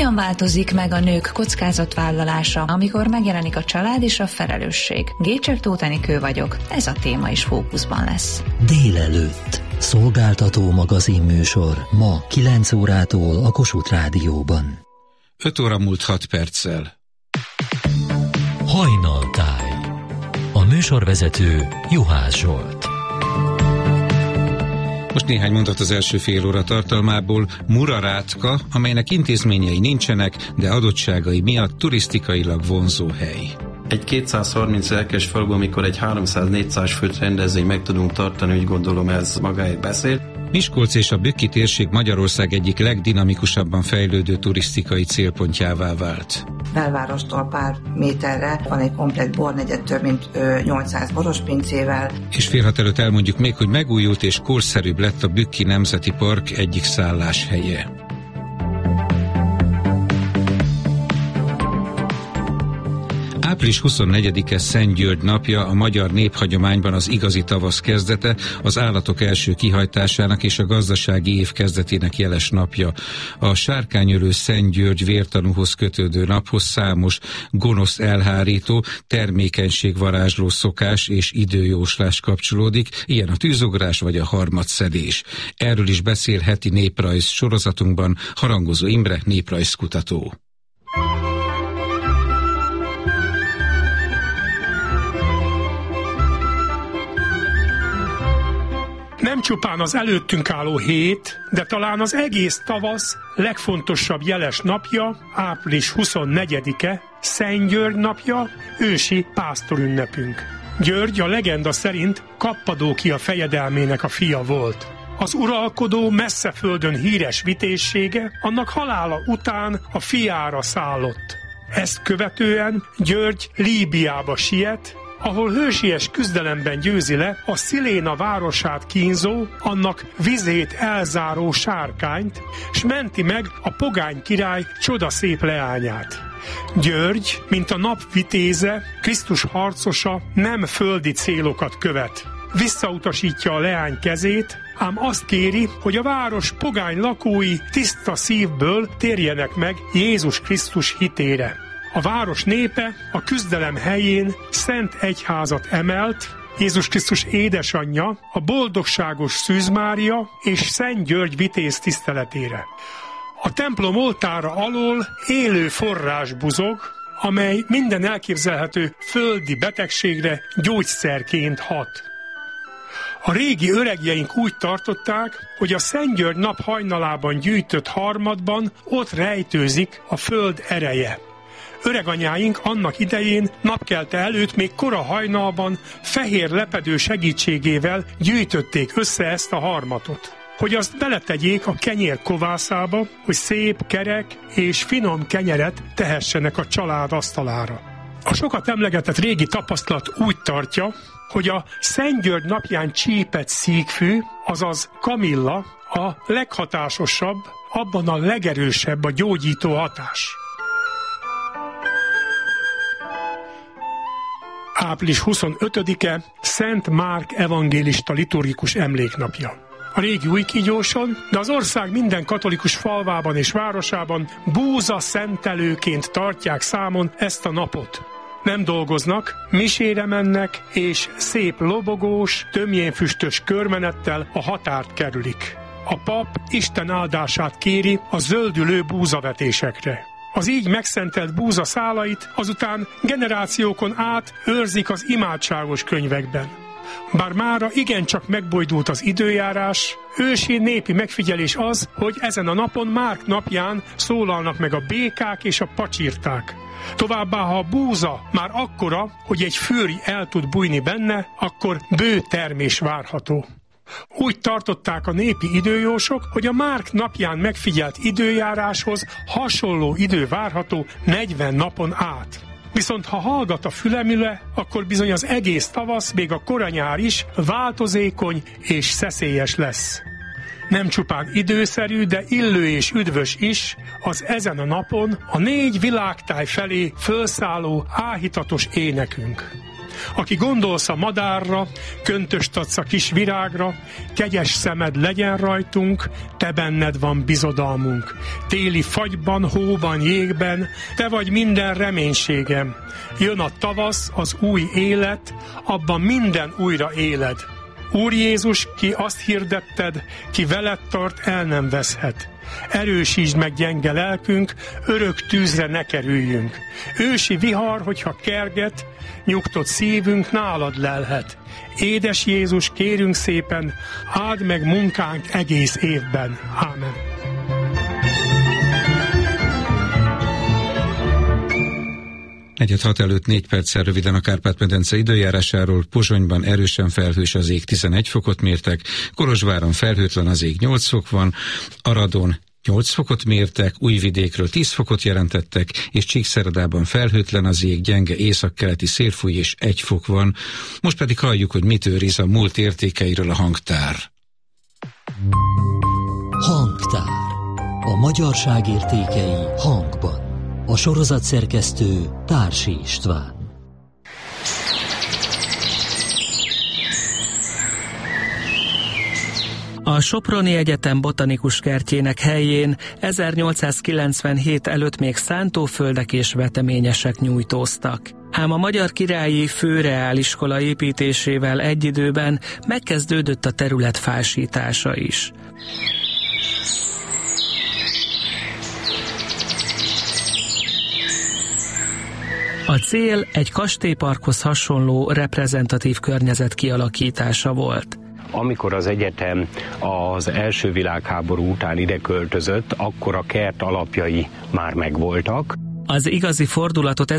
Hogyan változik meg a nők kockázatvállalása, amikor megjelenik a család és a felelősség? Gécsek Tóth Enikő vagyok, ez a téma is fókuszban lesz. Délelőtt. Szolgáltató magazinműsor ma 9 órától a Kossuth Rádióban. 5 óra múlt 6 perccel. Hajnaltáj. A műsorvezető Juhász Zsolt. Most néhány mondat az első fél óra tartalmából. Murarátka, amelynek intézményei nincsenek, de adottságai miatt turisztikailag vonzó hely. Egy 230 lelkes faluban, amikor egy 300-400 főt rendezvény meg tudunk tartani, úgy gondolom ez magáért beszél. Miskolc és a Bükki térség Magyarország egyik legdinamikusabban fejlődő turisztikai célpontjává vált. Belvárostól pár méterre van egy komplett bornegyed, több mint 800 borospincével. És fél hat előtt elmondjuk még, hogy megújult és korszerűbb lett a Bükki Nemzeti Park egyik szálláshelye. Április 24-e Szent György napja, a magyar néphagyományban az igazi tavasz kezdete, az állatok első kihajtásának és a gazdasági év kezdetének jeles napja. A sárkányölő Szent György vértanúhoz kötődő naphoz számos gonosz elhárító, termékenységvarázsló szokás és időjóslás kapcsolódik, ilyen a tűzugrás vagy a harmadszedés. Erről is beszél heti néprajz sorozatunkban Harangozó Imre néprajzkutató. Nem csupán az előttünk álló hét, de talán az egész tavasz legfontosabb jeles napja, április 24-e, Szent György napja, ősi pásztorünnepünk. György a legenda szerint Kappadókia fejedelmének a fia volt. Az uralkodó messze földön híres vitézsége annak halála után a fiára szállott. Ezt követően György Líbiába siet, ahol hősies küzdelemben győzi le a Sziléna városát kínzó, annak vizét elzáró sárkányt, s menti meg a pogány király csodaszép leányát. György, mint a nap vitéze, Krisztus harcosa, nem földi célokat követ. Visszautasítja a leány kezét, ám azt kéri, hogy a város pogány lakói tiszta szívből térjenek meg Jézus Krisztus hitére. A város népe a küzdelem helyén Szent Egyházat emelt, Jézus Krisztus édesanyja, a boldogságos Szűz Mária és Szent György vitéz tiszteletére. A templom oltára alól élő forrás buzog, amely minden elképzelhető földi betegségre gyógyszerként hat. A régi öregjeink úgy tartották, hogy a Szent György nap hajnalában gyűjtött harmadban ott rejtőzik a föld ereje. Öreganyáink annak idején napkelte előtt még kora hajnalban fehér lepedő segítségével gyűjtötték össze ezt a harmatot, hogy azt beletegyék a kenyér kovászába, hogy szép, kerek és finom kenyeret tehessenek a család asztalára. A sokat emlegetett régi tapasztalat úgy tartja, hogy a Szent György napján csípett szíkfű, azaz kamilla a leghatásosabb, abban a legerősebb a gyógyító hatás. Április 25-e Szent Márk evangélista liturgikus emléknapja. A régi Újkígyóson, de az ország minden katolikus falvában és városában búza szentelőként tartják számon ezt a napot. Nem dolgoznak, misére mennek, és szép lobogós, tömjénfüstös körmenettel a határt kerülik. A pap Isten áldását kéri a zöldülő búzavetésekre. Az így megszentelt búza szálait azután generációkon át őrzik az imádságos könyvekben. Bár mára igencsak megbojdult az időjárás, ősi népi megfigyelés az, hogy ezen a napon Márk napján szólalnak meg a békák és a pacsirták. Továbbá, ha a búza már akkora, hogy egy fűri el tud bújni benne, akkor bő termés várható. Úgy tartották a népi időjósok, hogy a Márk napján megfigyelt időjáráshoz hasonló idő várható 40 napon át. Viszont ha hallgat a fülemüle, akkor bizony az egész tavasz, még a koranyár is változékony és szeszélyes lesz. Nem csupán időszerű, de illő és üdvös is az ezen a napon a 4 világtáj felé fölszálló áhítatos énekünk. Aki gondolsz a madárra, köntöst adsz a kis virágra, kegyes szemed legyen rajtunk, te benned van bizodalmunk. Téli fagyban, hóban, jégben, te vagy minden reménységem. Jön a tavasz, az új élet, abban minden újra éled. Úr Jézus, ki azt hirdetted, ki veled tart, el nem veszhet. Erősítsd meg gyenge lelkünk, örök tűzre ne kerüljünk. Ősi vihar, hogyha kerget, nyugtott szívünk nálad lelhet. Édes Jézus, kérünk szépen, áld meg munkánk egész évben. Ámen. Negyed 6 előtt 4 perccel röviden a Kárpát-medence időjárásáról. Pozsonyban erősen felhős, az ég 11 fokot mértek, Kolozsváron felhőtlen, az ég 8 fok van, Aradon 8 fokot mértek, Újvidékről 10 fokot jelentettek, és Csíkszeredában felhőtlen, az ég, gyenge északkeleti szélfúj, és 1 fok van. Most pedig halljuk, hogy mit őriz a múlt értékeiről a hangtár. Hangtár. A magyarság értékei hangban. A sorozat szerkesztő Társi István. A Soproni Egyetem botanikus kertjének helyén 1897 előtt még szántóföldek és veteményesek nyújtóztak. Ám a Magyar Királyi Főreáliskola építésével egy időben megkezdődött a terület fásítása is. A cél egy kastélyparkhoz hasonló reprezentatív környezet kialakítása volt. Amikor az egyetem az első világháború után ide költözött, akkor a kert alapjai már megvoltak. Az igazi fordulatot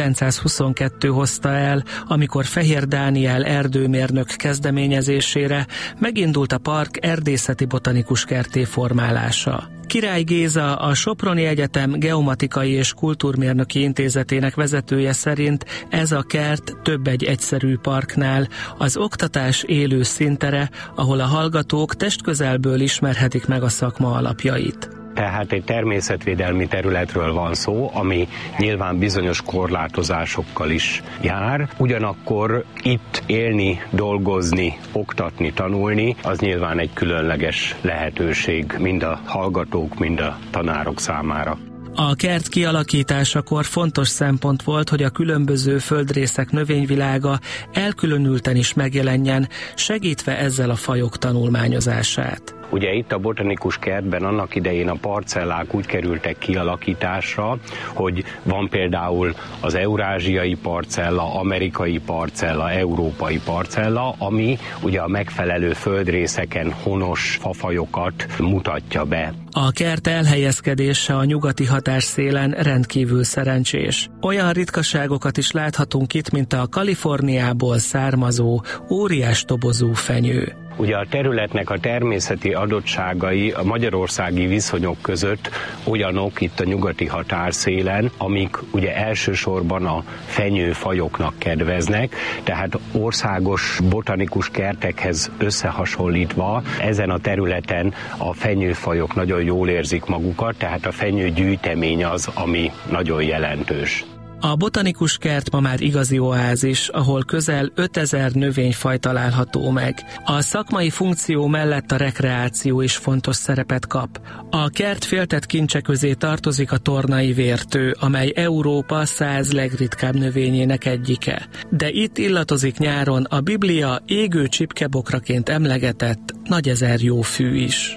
1922 hozta el, amikor Fehér Dániel erdőmérnök kezdeményezésére megindult a park erdészeti botanikus kertté formálása. Király Géza, a Soproni Egyetem Geomatikai és Kultúrmérnöki Intézetének vezetője szerint ez a kert több egy egyszerű parknál, az oktatás élő színtere, ahol a hallgatók testközelből ismerhetik meg a szakma alapjait. Tehát egy természetvédelmi területről van szó, ami nyilván bizonyos korlátozásokkal is jár. Ugyanakkor itt élni, dolgozni, oktatni, tanulni, az nyilván egy különleges lehetőség mind a hallgatók, mind a tanárok számára. A kert kialakításakor fontos szempont volt, hogy a különböző földrészek növényvilága elkülönülten is megjelenjen, segítve ezzel a fajok tanulmányozását. Ugye itt a botanikus kertben annak idején a parcellák úgy kerültek kialakításra, hogy van például az eurázsiai parcella, amerikai parcella, európai parcella, ami ugye a megfelelő földrészeken honos fafajokat mutatja be. A kert elhelyezkedése a nyugati határszélen rendkívül szerencsés. Olyan ritkaságokat is láthatunk itt, mint a Kaliforniából származó óriás tobozú fenyő. Ugye a területnek a természeti adottságai a magyarországi viszonyok között olyanok itt a nyugati határszélen, amik ugye elsősorban a fenyőfajoknak kedveznek, tehát országos botanikus kertekhez összehasonlítva ezen a területen a fenyőfajok nagyon jól érzik magukat, tehát a fenyőgyűjtemény az, ami nagyon jelentős. A botanikus kert ma már igazi oázis, ahol közel 5000 növényfaj található meg. A szakmai funkció mellett a rekreáció is fontos szerepet kap. A kert féltett kincse közé tartozik a tornai vértő, amely Európa 100 legritkább növényének egyike. De itt illatozik nyáron a Biblia égő csipkebokraként emlegetett nagyezerjófű is.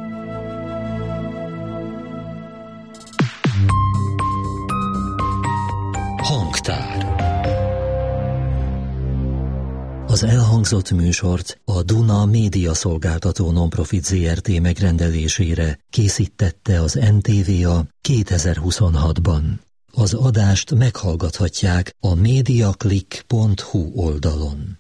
Hangtár. Az elhangzott műsort a Duna Média Szolgáltató Nonprofit Zrt. Megrendelésére készítette az NTVA 2026-ban. Az adást meghallgathatják a mediaclick.hu oldalon.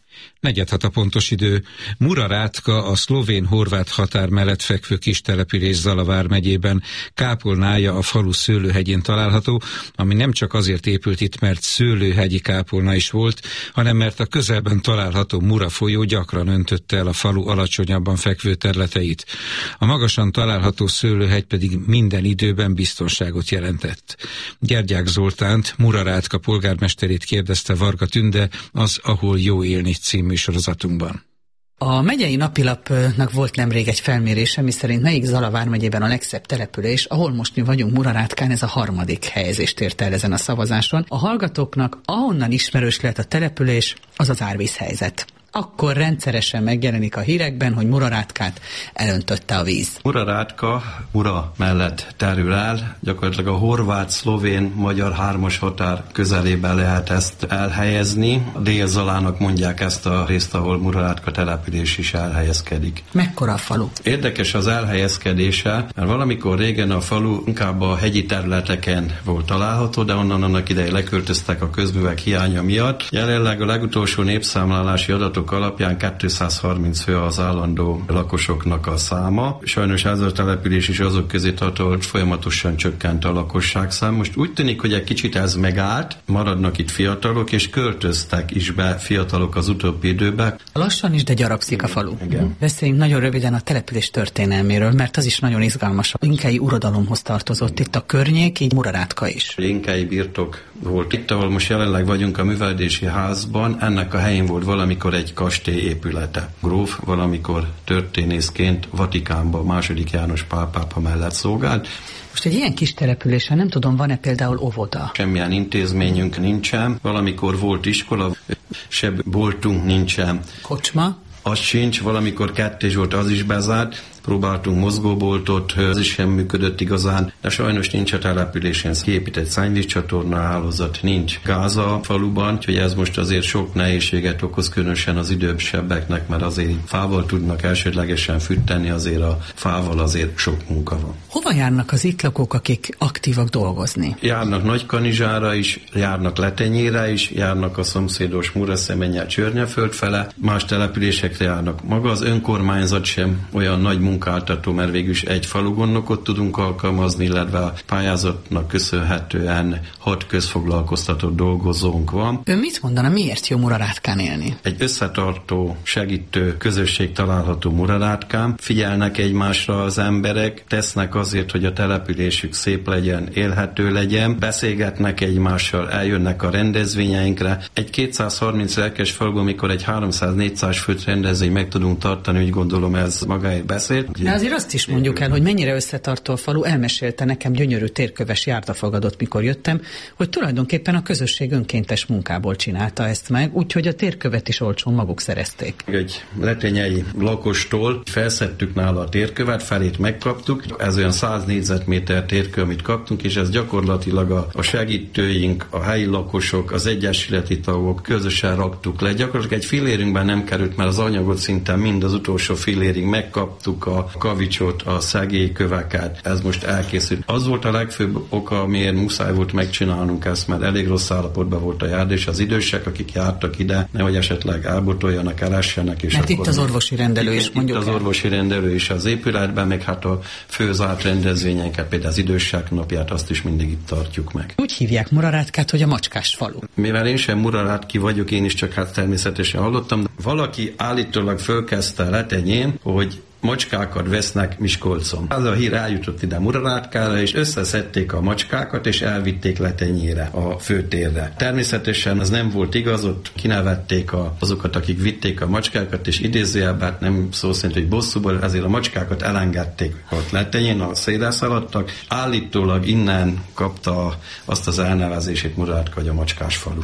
4:06 a pontos idő. Murarátka a szlovén-horvát határ mellett fekvő kis település Zala vármegyében. Kápolnája a falu szőlőhegyén található, ami nem csak azért épült itt, mert szőlőhegyi kápolna is volt, hanem mert a közelben található Mura folyó gyakran öntötte el a falu alacsonyabban fekvő területeit. A magasan található szőlőhegy pedig minden időben biztonságot jelentett. Gyergyák Zoltánt, Murarátka polgármesterét kérdezte Varga Tünde az Ahol jó élni című sorozatunkban. A megyei napilapnak volt nemrég egy felmérése, miszerint melyik Zala vármegyében a legszebb település, ahol most mi vagyunk Murarátkán, ez a 3. helyezést érte el ezen a szavazáson. A hallgatóknak ahonnan ismerős lehet a település, az az árvízhelyzet. Akkor rendszeresen megjelenik a hírekben, hogy Murarátkát elöntötte a víz. Murarátka Mura mellett terül el, gyakorlatilag a horvát-szlovén-magyar 3-as határ közelében lehet ezt elhelyezni. A Dél-Zalának mondják ezt a részt, ahol Murarátka település is elhelyezkedik. Mekkora a falu? Érdekes az elhelyezkedése, mert valamikor régen a falu inkább a hegyi területeken volt található, de onnan annak idején leköltöztek a közművek hiánya miatt. Jelenleg a legutolsó népszámlálási adatok alapján 230 fő az állandó lakosoknak a száma. Sajnos ez a település is azok közé tartozott, folyamatosan csökkent a lakosságszám. Most úgy tűnik, hogy egy kicsit ez megállt, maradnak itt fiatalok, és költöztek is be fiatalok az utóbbi időben. Lassan is, de gyarapszik a falu. Igen. Beszéljünk nagyon röviden a település történelméről, mert az is nagyon izgalmas. A inkei uradalomhoz tartozott itt a környék, így Murarátka is. Inkei birtok volt itt, ahol most jelenleg vagyunk a művelődési házban. Ennek a helyén volt valamikor egy kastély épülete. Gróf valamikor történészként Vatikánban II. János Pál pápa mellett szolgált. Most egy ilyen kis településen nem tudom, van-e például óvoda? Semmilyen intézményünk nincsen. Valamikor volt iskola, se boltunk nincsen. Kocsma? Az sincs, valamikor kettős volt, az is bezárt. Próbáltunk mozgóboltot, ez is sem működött igazán, de sajnos nincs a településen kiépített szennyvízcsatorna hálózat, nincs gáz a faluban, úgyhogy ez most azért sok nehézséget okoz, különösen az idősebbeknek, mert azért fával tudnak elsődlegesen fűteni, azért a fával azért sok munka van. Hova járnak az itt lakók, akik aktívak dolgozni? Járnak Nagykanizsára is, járnak Letenyére is, járnak a szomszédos Muraszemennye Csörnyeföld fele, más településekre járnak. Maga az önkormányzat sem olyan nagy munkáltató, mert végülis egy falugondnokot tudunk alkalmazni, illetve a pályázatnak köszönhetően 6 közfoglalkoztatott dolgozónk van. Ön mit mondana, miért jó Murarátkán élni? Egy összetartó, segítő közösség található Murarátkán. Figyelnek egymásra az emberek, tesznek azért, hogy a településük szép legyen, élhető legyen, beszélgetnek egymással, eljönnek a rendezvényeinkre. Egy 230 lelkes faluban, amikor egy 300-400 főt rendezvény meg tudunk tartani, úgy gondolom ez magáért beszél. De azért azt is mondjuk el, hogy mennyire összetartó a falu. Elmesélte nekem gyönyörű térköves járdafogadott, mikor jöttem, hogy tulajdonképpen a közösség önkéntes munkából csinálta ezt meg, úgyhogy a térkövet is olcsón maguk szerezték. Egy letenyei lakostól felszedtük nála a térkövet, felét megkaptuk, ez olyan 100 négyzetméter térkő, amit kaptunk, és ez gyakorlatilag a segítőink, a helyi lakosok, az egyesületi tagok közösen raktuk le. Gyakorlatilag egy fillérünkben nem került, mert az anyagot szinte mind az utolsó fillérig megkaptuk, a kavicsot, a szegélyköveket, ez most elkészült. Az volt a legfőbb oka, amiért muszáj volt megcsinálnunk ezt, mert elég rossz állapotban volt a járda, és az idősek, akik jártak ide, nehogy esetleg elbotoljanak, elessenek. És mert itt az orvosi rendelő is, mondjuk itt az orvosi rendelő is az épületben, meg hát a fő zárt rendezvényeket, például az idősek napját, azt is mindig itt tartjuk meg. Úgy hívják Murarátkát, hogy a macskás falu. Mivel én sem Murarátki vagyok, én is csak hát természetesen hallottam, valaki állítólag fölkezdte Letenyén, hogy macskákat vesznek Miskolcon. Az a hír eljutott ide Murarátkára, és összeszedték a macskákat, és elvitték Letenyére, a főtérre. Természetesen ez nem volt igaz, ott kinevették azokat, akik vitték a macskákat, és idézőjelben nem szó szerint, hogy bosszúból, ezért a macskákat elengedték ott Letenyén, a széle szaladtak. Állítólag innen kapta azt az elnevezését Murarátka, hogy a macskás falu.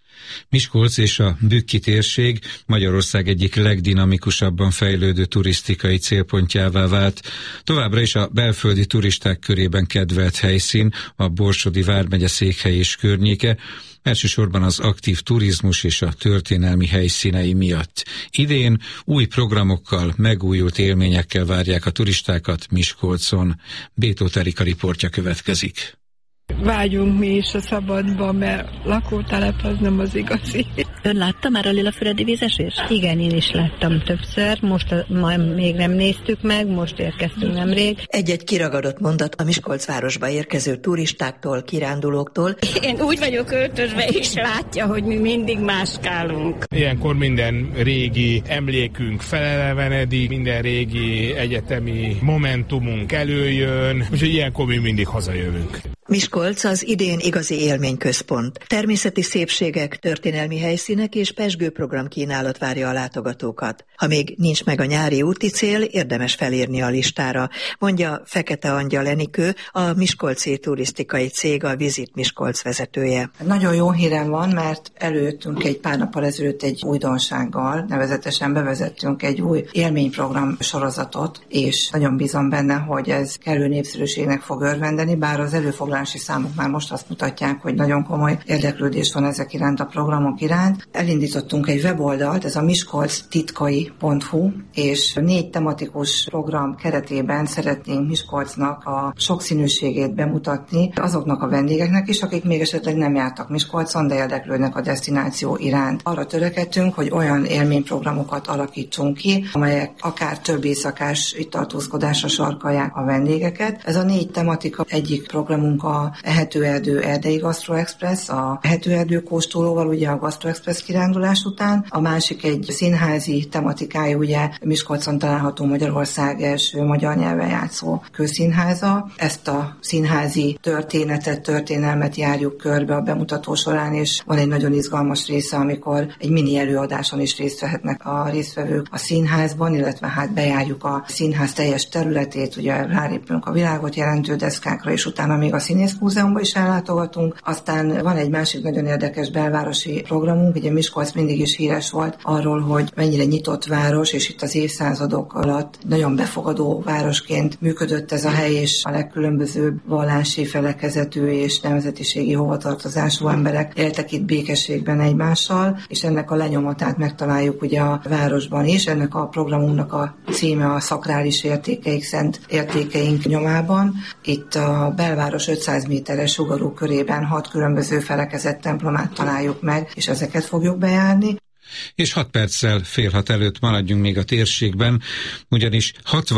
Miskolc és a Bükki térség Magyarország egyik legdinamikusabban fejlődő turisztikai célpontjává vált. Továbbra is a belföldi turisták körében kedvelt helyszín a Borsodi vármegye székhely és környéke, elsősorban az aktív turizmus és a történelmi helyszínei miatt. Idén új programokkal, megújult élményekkel várják a turistákat Miskolcon. Bétóth Erika riportja következik. Vágyunk mi is a szabadba, mert lakótelep az nem az igazi. Ön látta már a Lilafüredi vízesést? Igen, én is láttam többször, most még nem néztük meg, most érkeztünk nemrég. Egy-egy kiragadott mondat a Miskolcvárosba érkező turistáktól, kirándulóktól. Én úgy vagyok öltözve, és látja, hogy mi mindig máskálunk. Ilyenkor minden régi emlékünk felelevenedik, minden régi egyetemi momentumunk előjön, úgyhogy ilyenkor mi mindig hazajövünk. Miskolc az idén igazi élményközpont. Természeti szépségek, történelmi helyszínek és pezsgőprogram kínálat várja a látogatókat. Ha még nincs meg a nyári úti cél, érdemes felírni a listára, mondja Fekete Angyal Enikő, a miskolci turisztikai cég, a Visit Miskolc vezetője. Nagyon jó hírem van, mert előttünk egy pár nappal ezelőtt egy újdonsággal, nevezetesen bevezettünk egy új élményprogram sorozatot, és nagyon bízom benne, hogy ez kellő népszerűségnek fog örvendeni, bár az előfoglalási számok már most azt mutatják, hogy nagyon komoly érdeklődés van ezek iránt, a programok iránt. Elindítottunk egy weboldalt, ez a miskolctitkai.hu, és 4 tematikus program keretében szeretnénk Miskolcnak a sokszínűségét bemutatni azoknak a vendégeknek is, akik még esetleg nem jártak Miskolcon, de érdeklődnek a desztináció iránt. Arra törekedtünk, hogy olyan élményprogramokat alakítsunk ki, amelyek akár több éjszakás itt tartózkodásra sarkalják a vendégeket. Ez a 4 tematika, egyik programunk a Ehetőerdő Erdei Gastro Express, a Ehetőerdő kóstolóval, ugye a Gastro Express kirándulás után. A másik egy színházi tematikája, ugye Miskolcon található Magyarország első magyar nyelven játszó közszínháza. Ezt a színházi történelmet járjuk körbe a bemutató során, és van egy nagyon izgalmas része, amikor egy mini előadáson is részt vehetnek a résztvevők a színházban, illetve hát bejárjuk a színház teljes területét, ugye rálépünk a világot jelentő deszkákra, és utána még a Színészmúzeumban is ellátogatunk. Aztán van egy másik nagyon érdekes belvárosi programunk, ugye Miskolc mindig is híres volt arról, hogy mennyire nyitott város, és itt az évszázadok alatt nagyon befogadó városként működött ez a hely, és a legkülönbözőbb vallási, felekezetű és nemzetiségi hovatartozású emberek éltek itt békességben egymással, és ennek a lenyomatát megtaláljuk ugye a városban is. Ennek a programunknak a címe a Szakrális értékeink, szent értékeink nyomában. Itt a belváros 500 méteres sugarú körében 6 különböző felekezett templomát találjuk meg, és ezeket fogjuk bejárni. És 6 perccel fél 6 előtt maradjunk még a térségben, ugyanis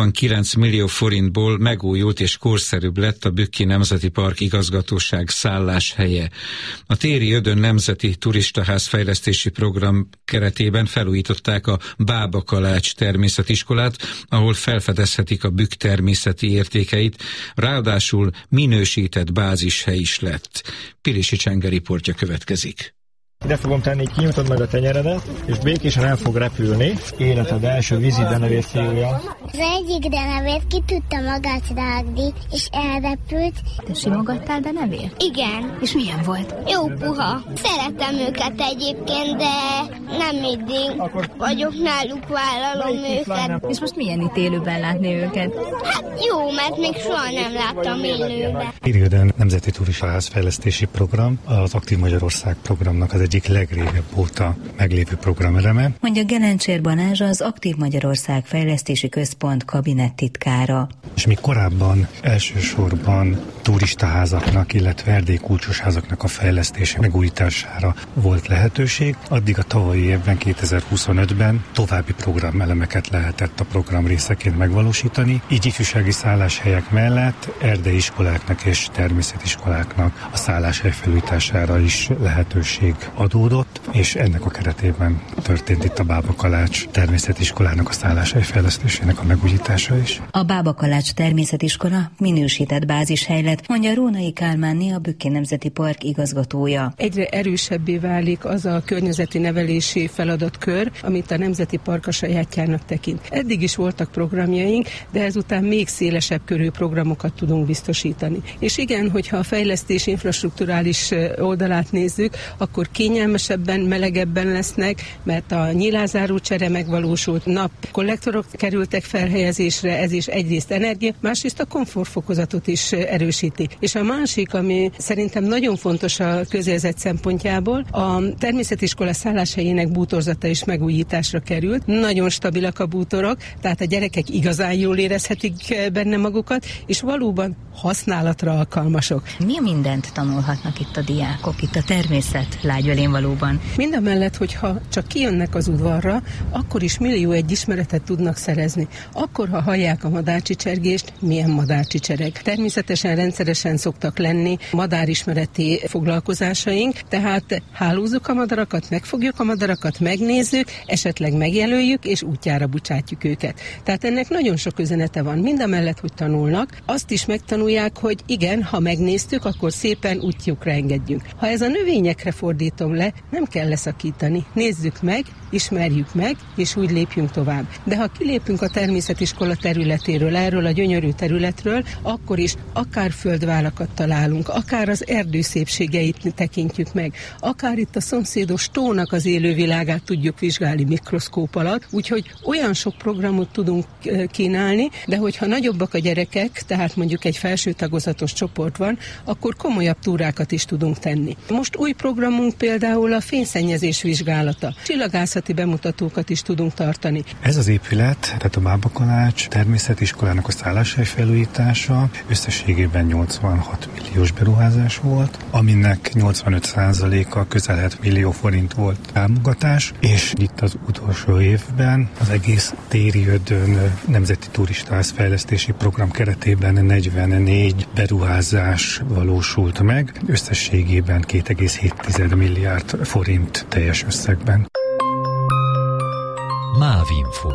69 millió forintból megújult és korszerűbb lett a Bükki Nemzeti Park igazgatóság szálláshelye. A Téri Ödön Nemzeti Turistaház fejlesztési program keretében felújították a Bába Kalács természetiskolát, ahol felfedezhetik a Bükk természeti értékeit, ráadásul minősített bázishely is lett. Pilisi Csenge riportja következik. Ide fogom tenni, kinyújtod meg a tenyeredet, és békésen el fog repülni. Életed első vízi denevér fiúja. Az egyik denevér ki tudta magát rágni, és elrepült. Te simogattál denevért? Igen. És milyen volt? Jó puha. Szeretem őket egyébként, de nem mindig vagyok náluk, vállalom őket. És most milyen itt élőben látni őket? Hát jó, mert még soha nem láttam élőben. Téri Ödön Nemzeti Turistaház fejlesztési program, az Aktív Magyarország programnak az egyik legrégebb óta meglévő programeleme. Mondja Gelencsér Balázs, az Aktív Magyarország Fejlesztési Központ kabinettitkára. És még korábban elsősorban turistaházaknak, illetve erdélykulcsosházaknak a fejlesztése, megújítására volt lehetőség. Addig a tavalyi évben, 2025-ben további programelemeket lehetett a program részeként megvalósítani. Így ifjúsági szálláshelyek mellett erdélyiskoláknak és természetiskoláknak a szálláshely felújítására is lehetőség adódott, és ennek a keretében történt itt a Bába Kalács természetiskolának a szálláshely fejlesztésének a megújítása is. A Bába Kalács természetiskola minősített bázishely lett, mondja Rónai Kálmánné, a Bükki Nemzeti Park igazgatója. Egyre erősebbé válik az a környezeti nevelési feladatkör, amit a Nemzeti Park a sajátjának tekint. Eddig is voltak programjaink, de ezután még szélesebb körű programokat tudunk biztosítani. És igen, hogyha a fejlesztés infrastrukturális oldalát nézzük, akkor kényelmesebben, melegebben lesznek, mert a nyilázáró csere megvalósult, napkollektorok kerültek felhelyezésre, ez is egyrészt energia, másrészt a komfortfokozatot is erősíti erősíti. És a másik, ami szerintem nagyon fontos a közérzet szempontjából, a természetiskola szálláshelyének bútorzata is megújításra került. Nagyon stabilak a bútorok, tehát a gyerekek igazán jól érezhetik benne magukat, és valóban használatra alkalmasok. Mi mindent tanulhatnak itt a diákok, itt a természet lágyvelén valóban? Mindamellett, hogyha csak kijönnek az udvarra, akkor is millió egy ismeretet tudnak szerezni. Akkor, ha hallják a madárcsicsergést, milyen madárcsicsereg. Természetesen rendszeresen szoktak lenni madárismereti foglalkozásaink, tehát hálózzuk a madarakat, megfogjuk a madarakat, megnézzük, esetleg megjelöljük, és útjára bocsátjuk őket. Tehát ennek nagyon sok üzenete van. Mindamellett, hogy tanulnak, azt is megtanulják, hogy igen, ha megnéztük, akkor szépen útjukra engedjünk. Ha ez a növényekre fordítom le, nem kell leszakítani. Nézzük meg, ismerjük meg, és úgy lépjünk tovább. De ha kilépünk a természetiskola területéről, erről a gyönyörű területről, akkor is akár földválakat találunk, akár az erdő szépségeit tekintjük meg, akár itt a szomszédos tónak az élővilágát tudjuk vizsgálni mikroszkóp alatt, úgyhogy olyan sok programot tudunk kínálni, de hogyha nagyobbak a gyerekek, tehát mondjuk egy felső tagozatos csoport van, akkor komolyabb túrákat is tudunk tenni. Most új programunk például a fényszennyezés vizsgálata. Csillagászati bemutatókat is tudunk tartani. Ez az épület, tehát a Bábakalács természetiskolának a szálláshely felújítása összességében 86 milliós beruházás volt, aminek 85%-a közel 7 millió forint volt támogatás, és itt az utolsó évben az egész Téri Ödön Nemzeti Turistaház fejlesztési program keretében 44 beruházás valósult meg, összességében 2,7 milliárd forint teljes összegben. Mávinfo.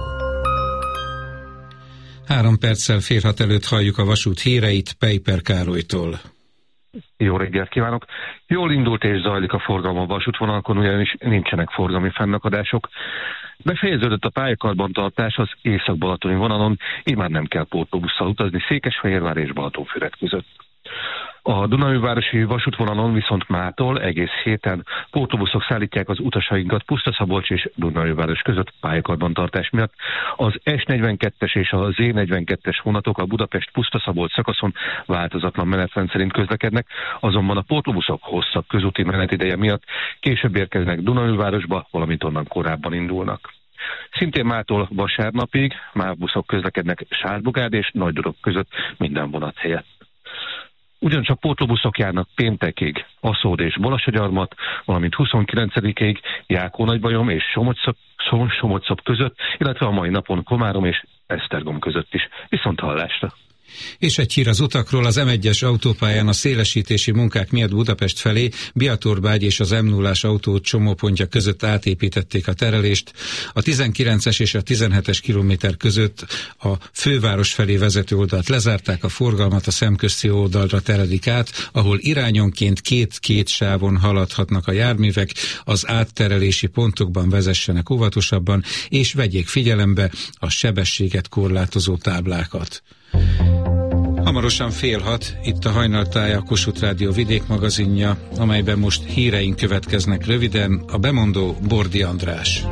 3 perccel fél 6 előtt halljuk a vasút híreit Peiper Károlytól. Jó reggelt kívánok! Jól indult és zajlik a forgalom a vasútvonalakon, ugyanis nincsenek forgalmi fennakadások. Befejeződött a pályakarbantartás az Észak-Balatoni vonalon, így már nem kell pótlóbusszal utazni Székesfehérvár és Balatonfüred között. A Dunaújvárosi vasútvonalon viszont mától egész héten pótlóbuszok szállítják az utasainkat Pusztaszabolcs és Dunaújváros között pályakarbantartás miatt. Az S42-es és a Z42-es vonatok a Budapest-Pusztaszabolcs szakaszon változatlan menetrend szerint közlekednek, azonban a pótlóbuszok hosszabb közúti menetideje miatt később érkeznek Dunaújvárosba, valamint onnan korábban indulnak. Szintén mától vasárnapig MÁV buszok közlekednek Sárbogád és Nagydorog között minden vonat helyett. Ugyancsak pótlóbuszok járnak péntekig Aszód és Balassagyarmat, valamint 29-ig Jákó-Nagybajom és Somogyszop között, illetve a mai napon Komárom és Esztergom között is. Viszont hallásra! És egy hír az utakról, az M1-es autópályán a szélesítési munkák miatt Budapest felé Biatorbágy és az M0-ás autó csomópontja között átépítették a terelést. A 19-es és a 17-es kilométer között a főváros felé vezető oldalt lezárták, a forgalmat a szemközti oldalra terelik át, ahol irányonként két sávon haladhatnak a járművek, az átterelési pontokban vezessenek óvatosabban, és vegyék figyelembe a sebességet korlátozó táblákat. Hamarosan fél 6, itt a Hajnaltája, a Kossuth Rádió vidékmagazinja, amelyben most híreink következnek röviden, a bemondó Bordi András.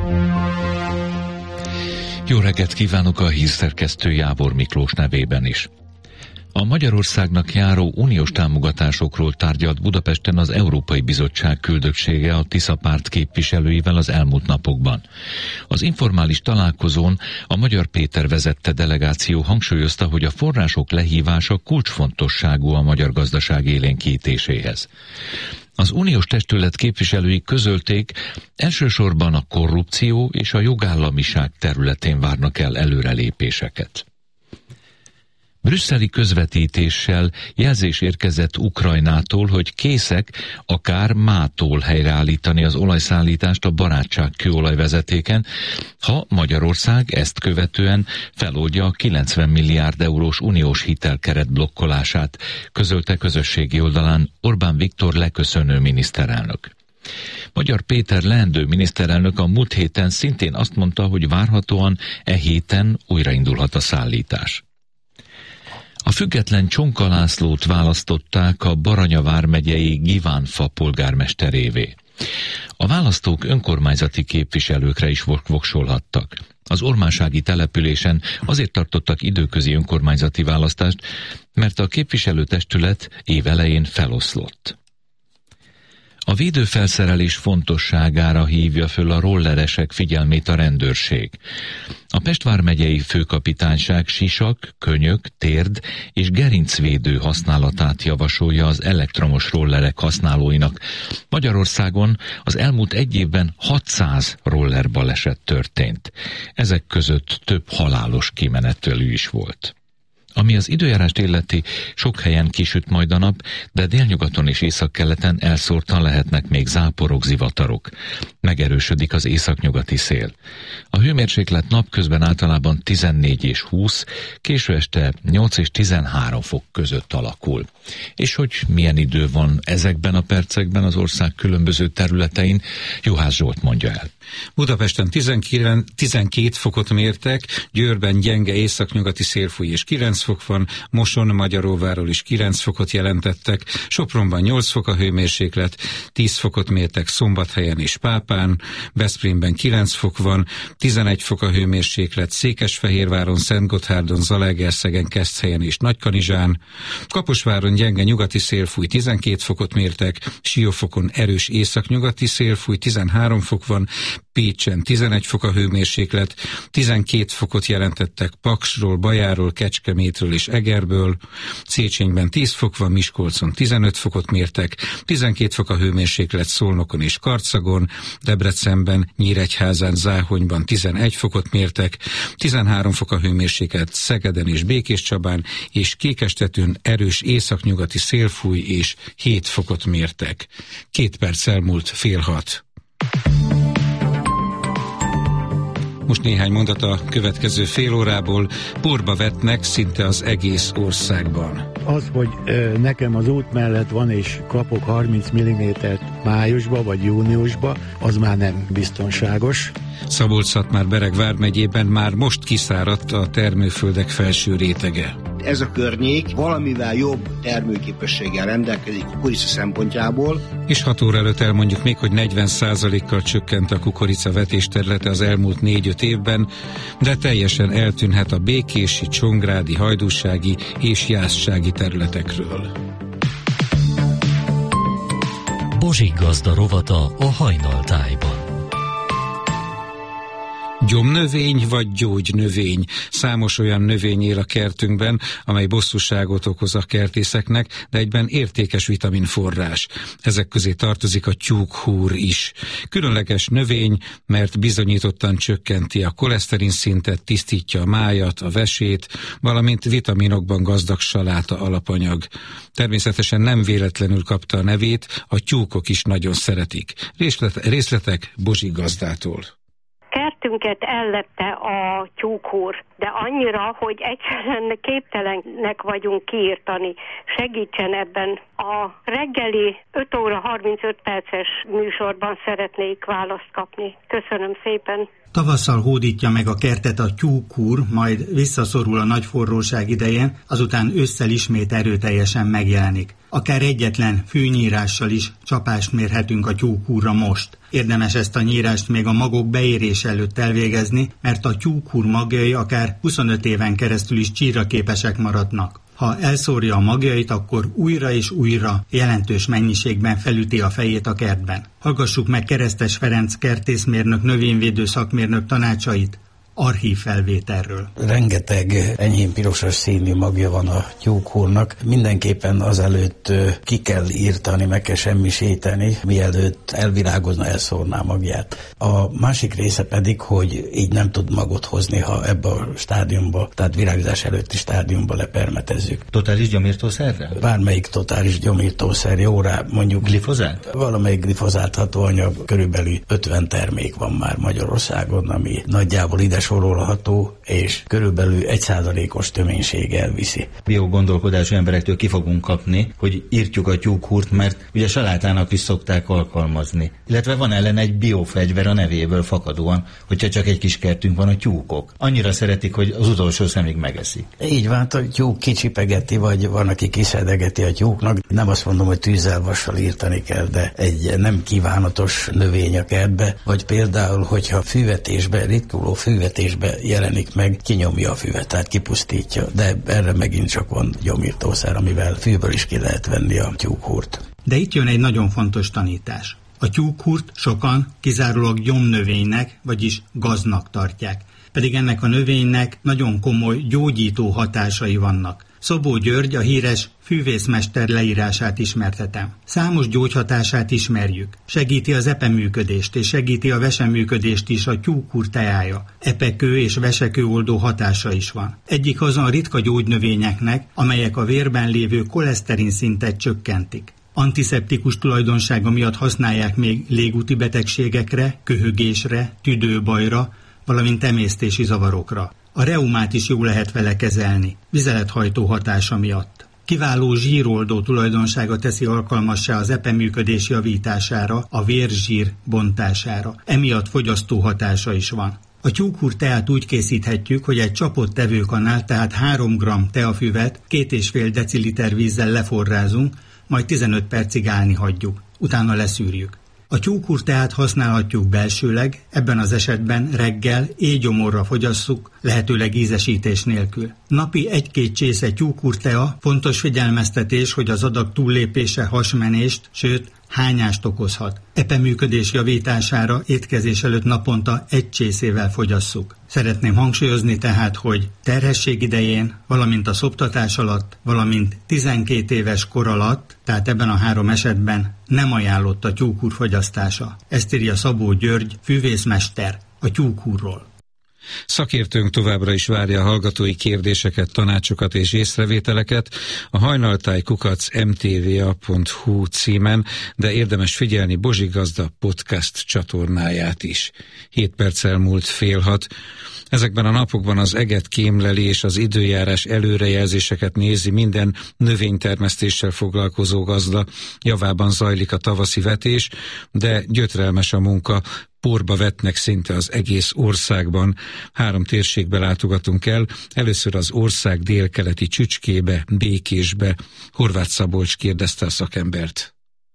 Jó reggelt kívánok a hírszerkesztő Jábor Miklós nevében is. A Magyarországnak járó uniós támogatásokról tárgyalt Budapesten az Európai Bizottság küldöttsége a Tisza párt képviselőivel az elmúlt napokban. Az informális találkozón a Magyar Péter vezette delegáció hangsúlyozta, hogy a források lehívása kulcsfontosságú a magyar gazdaság élénkítéséhez. Az uniós testület képviselői közölték, elsősorban a korrupció és a jogállamiság területén várnak el előrelépéseket. Brüsszeli közvetítéssel jelzés érkezett Ukrajnától, hogy készek akár mától helyreállítani az olajszállítást a Barátság kőolajvezetéken, ha Magyarország ezt követően feloldja a 90 milliárd eurós uniós hitelkeret blokkolását, közölte közösségi oldalán Orbán Viktor leköszönő miniszterelnök. Magyar Péter leendő miniszterelnök a múlt héten szintén azt mondta, hogy várhatóan e héten újraindulhat a szállítás. A független Csonka Lászlót választották a Baranya vármegyei Givánfa polgármesterévé. A választók önkormányzati képviselőkre is voksolhattak. Az ormánsági településen azért tartottak időközi önkormányzati választást, mert a képviselőtestület év elején feloszlott. A védőfelszerelés fontosságára hívja föl a rolleresek figyelmét a rendőrség. A Pest vármegyei főkapitányság sisak, könyök, térd és gerincvédő használatát javasolja az elektromos rollerek használóinak. Magyarországon az elmúlt egy évben 600 rollerbaleset történt. Ezek között több halálos kimenetelű is volt. Ami az időjárást illeti, sok helyen kisüt majd a nap, de délnyugaton és északkeleten elszórtan lehetnek még záporok, zivatarok. Megerősödik az északnyugati szél. A hőmérséklet napközben általában 14 és 20, késő este 8 és 13 fok között alakul. És hogy milyen idő van ezekben a percekben az ország különböző területein, Juhász Zsolt mondja el. Budapesten 12 fokot mértek, Győrben gyenge északnyugati szél fúj és 9 fok van, Moson-Magyaróváról is 9 fokot jelentettek, Sopronban 8 fok a hőmérséklet, 10 fokot mértek Szombathelyen és Pápán, Veszprémben 9 fok van, 11 fok a hőmérséklet, Székesfehérváron, Szentgotthárdon, Zalaegerszegen, Keszthelyen és Nagykanizsán, Kaposváron gyenge nyugati szél fúj, 12 fokot mértek, Siófokon erős északnyugati szél fúj, 13 fok van, Pécsen 11 fok a hőmérséklet, 12 fokot jelentettek Paksról, Bajáról, Kecskemétről és Egerből, Széchenyben 10 fok van, Miskolcon 15 fokot mértek, 12 fok a hőmérséklet Szolnokon és Karcagon, Debrecenben, Nyíregyházán, Záhonyban 11 fokot mértek, 13 fok a hőmérséklet Szegeden és Békéscsabán, és Kékestetőn erős északnyugati szél fúj és 7 fokot mértek. 2 perc elmúlt 5:30. Most néhány mondat a következő fél órából. Porba vetnek szinte az egész országban. Az, hogy nekem az út mellett van és kapok 30 mm-t májusba vagy júniusba, az már nem biztonságos. Szabolcs-Szatmár-Bereg vármegyében már most kiszáradt a termőföldek felső rétege. Ez a környék valamivel jobb termőképességgel rendelkezik kukorica szempontjából. És 6 óra előtt elmondjuk még, hogy 40%-kal csökkent a kukorica vetésterülete az elmúlt 4-5 évben, de teljesen eltűnhet a békési, csongrádi, hajdúsági és jászsági területekről. Bozsik Gazda rovata a Hajnaltájban. Gyomnövény vagy gyógynövény? Számos olyan növény él a kertünkben, amely bosszúságot okoz a kertészeknek, de egyben értékes vitaminforrás. Ezek közé tartozik a tyúkhúr is. Különleges növény, mert bizonyítottan csökkenti a koleszterin szintet, tisztítja a májat, a vesét, valamint vitaminokban gazdag saláta alapanyag. Természetesen nem véletlenül kapta a nevét, a tyúkok is nagyon szeretik. Részletek Bozsik Gazdától. Kertünket ellepte a tyúkhúr, de annyira, hogy egyszerűen képtelenek vagyunk kiírtani. Segítsen ebben. A reggeli 5 óra 35 perces műsorban szeretnék választ kapni. Köszönöm szépen. Tavasszal hódítja meg a kertet a tyúkhúr, majd visszaszorul a nagy forróság idején, azután ősszel ismét erőteljesen megjelenik. Akár egyetlen fűnyírással is csapást mérhetünk a tyúkhúrra most. Érdemes ezt a nyírást még a magok beérése előtt elvégezni, mert a tyúkhúr magjai akár 25 éven keresztül is csíraképesek maradnak. Ha elszórja a magjait, akkor újra és újra jelentős mennyiségben felüti a fejét a kertben. Hallgassuk meg Keresztes Ferenc kertészmérnök, növényvédő szakmérnök tanácsait archív felvételről. Rengeteg enyhén pirosas színű magja van a tyúkhúrnak. Mindenképpen azelőtt ki kell írtani, meg kell semmisíteni, mielőtt elvirágozna, elszórná magját. A másik része pedig, hogy így nem tud magot hozni, ha ebbe a stádiumba, tehát virágzás előtti stádiumba lepermetezzük. Totális gyomírtószerrel? Bármelyik totális gyomírtószer jó rá, mondjuk glifozát? Valamelyik glifozát hatóanyag, körülbelül 50 termék van már Magyarországon, ami nagyjából ide sorolható, és körülbelül 1%-os töménységgel viszi. Biogondolkodású emberektől ki fogunk kapni, hogy írtjuk a tyúkhúrt, mert ugye salátának is szokták alkalmazni. Illetve van ellen egy biofegyver a nevéből fakadóan, hogyha csak egy kis kertünk van, a tyúkok. Annyira szeretik, hogy az utolsó szemig megeszik. Így van, a tyúk kicsipegeti, vagy van, aki kiszedegeti a tyúknak. Nem azt mondom, hogy tűzzel, vassal írtani kell, de egy nem kívánatos növény a kertbe, vagy például, hogyha fűvetésbe, ritkuló fűvetésbe ültetésbe jelenik meg, kinyomja a füvet, tehát kipusztítja, de erre megint csak van gyomírtószer, amivel fűből is ki lehet venni a tyúkhúrt. De itt jön egy nagyon fontos tanítás. A tyúkhúrt sokan kizárólag gyomnövénynek, vagyis gaznak tartják, pedig ennek a növénynek nagyon komoly gyógyító hatásai vannak. Szabó György, a híres fűvészmester leírását ismertetem. Számos gyógyhatását ismerjük. Segíti az epeműködést és segíti a veseműködést is a tyúkhúr teája. Epekő és vesekőoldó hatása is van. Egyik azon ritka gyógynövényeknek, amelyek a vérben lévő koleszterin szintet csökkentik. Antiszeptikus tulajdonsága miatt használják még légúti betegségekre, köhögésre, tüdőbajra, valamint emésztési zavarokra. A reumát is jól lehet vele kezelni, vizelethajtó hatása miatt. Kiváló zsíroldó tulajdonsága teszi alkalmassá az epeműködés javítására, a vérzsír bontására. Emiatt fogyasztó hatása is van. A tyúkhúr teát úgy készíthetjük, hogy egy csapott tevőkanál, tehát 3 g teafüvet 2,5 deciliter vízzel leforrázunk, majd 15 percig állni hagyjuk, utána leszűrjük. A tyúkhúr teát használhatjuk belsőleg, ebben az esetben reggel éjgyomorra fogyasszuk, lehetőleg ízesítés nélkül. Napi 1-2 csésze tyúkhúr tea, fontos figyelmeztetés, hogy az adag túllépése hasmenést, sőt hányást okozhat. Epeműködés javítására étkezés előtt naponta 1 csészével fogyasszuk. Szeretném hangsúlyozni tehát, hogy terhesség idején, valamint a szoptatás alatt, valamint 12 éves kor alatt, tehát ebben a 3 esetben nem ajánlott a tyúkhúr fogyasztása. Ezt írja Szabó György, fűvészmester a tyúkhúrról. Szakértőnk továbbra is várja a hallgatói kérdéseket, tanácsokat és észrevételeket a hajnaltáj@mtva.hu címen, de érdemes figyelni Bozsik Gazda podcast csatornáját is. 7 perc elmúlt 5:30. Ezekben a napokban az eget kémleli és az időjárás előrejelzéseket nézi minden növénytermesztéssel foglalkozó gazda. Javában zajlik a tavaszi vetés, de gyötrelmes a munka. Porba vetnek szinte az egész országban. 3 térségbe látogatunk el. Először az ország délkeleti csücskébe, Békésbe. Horváth Szabolcs kérdezte a szakembert.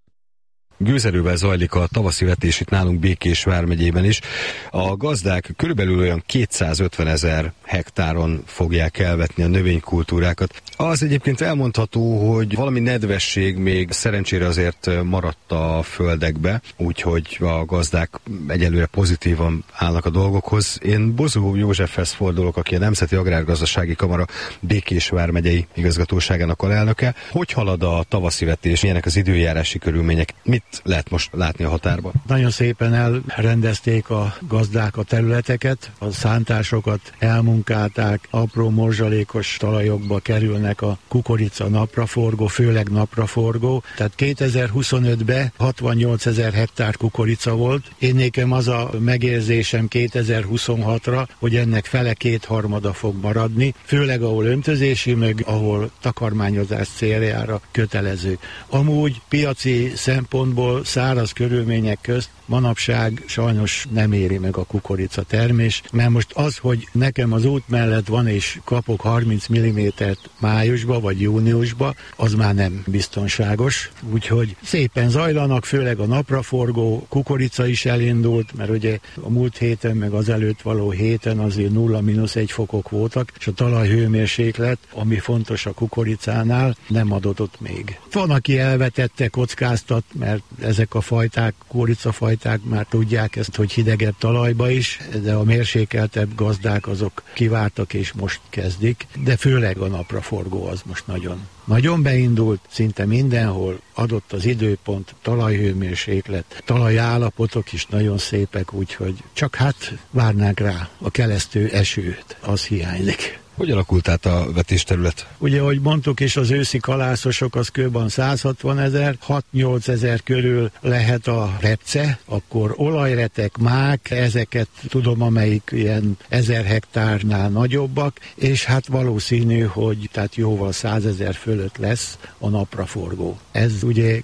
Gőzerővel zajlik a tavaszi vetés itt nálunk Békés vármegyében is. A gazdák körülbelül olyan 250 000 hektáron fogják elvetni a növénykultúrákat. Az egyébként elmondható, hogy valami nedvesség még szerencsére azért maradt a földekbe, úgyhogy a gazdák egyelőre pozitívan állnak a dolgokhoz. Én Bozó Józsefhez fordulok, aki a Nemzeti Agrárgazdasági Kamara Békés vármegyei igazgatóságának alelnöke. Hogy halad a tavaszi vetés? Milyenek az időjárási körülmények? Mit lehet most látni a határban? Nagyon szépen elrendezték a gazdák a területeket, a szántásokat elmunkálták, apró morzsalékos talajokba kerülnek a kukorica napraforgó, főleg napraforgó. Tehát 2025-ben 68 000 hektár kukorica volt. Én nekem az a megérzésem 2026-ra, hogy ennek fele 2/3 fog maradni, főleg ahol öntözési, meg ahol takarmányozás céljára kötelező. Amúgy piaci szempontból száraz körülmények közt manapság sajnos nem éri meg a kukorica termés, mert most az, hogy nekem az út mellett van és kapok 30 mm-t májusba vagy júniusba, az már nem biztonságos. Úgyhogy szépen zajlanak, főleg a napraforgó kukorica is elindult, mert ugye a múlt héten meg az előtt való héten azért 0-1 fokok voltak, és a talajhőmérséklet, ami fontos a kukoricánál, nem adott még. Van, aki elvetette, kockáztat, mert ezek a fajták, kukoricafajták már tudják ezt, hogy hidegebb talajba is, de a mérsékeltebb gazdák azok kivártak és most kezdik, de főleg a napraforgó az most nagyon beindult, szinte mindenhol adott az időpont, talajhőmérséklet, talajállapotok is nagyon szépek, úgyhogy csak hát várnánk rá a kelesztő esőt, az hiányzik. Hogy alakult át a vetésterület? Ugye, ahogy mondtuk is, az őszi kalászosok az kb. 160 000, 6-8 000 körül lehet a repce, akkor olajretek, mák, ezeket tudom, amelyik ilyen 1000 hektárnál nagyobbak, és hát valószínű, hogy tehát jóval 100 000 fölött lesz a napraforgó. Ez ugye